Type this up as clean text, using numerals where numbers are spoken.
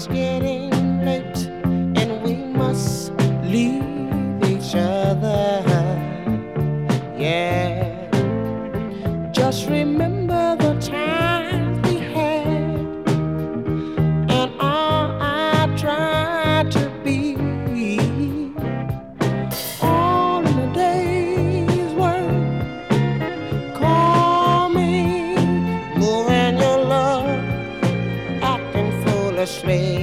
getting late and we must leave each other. Yeah, just remember.